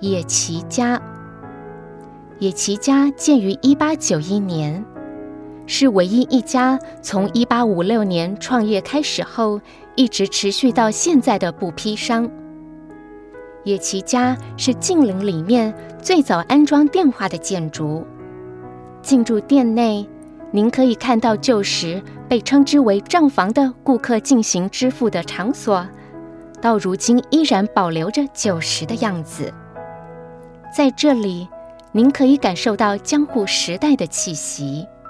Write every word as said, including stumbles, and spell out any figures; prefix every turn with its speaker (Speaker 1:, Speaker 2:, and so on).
Speaker 1: 野崎家。野崎家建于一八九一年，是唯一一家从一八五六年创业开始后一直持续到现在的布匹商。野崎家是近邻里面最早安装电话的建筑。进入店内，您可以看到旧时被称之为账房的顾客进行支付的场所，到如今依然保留着旧时的样子。在这里，您可以感受到江户时代的气息。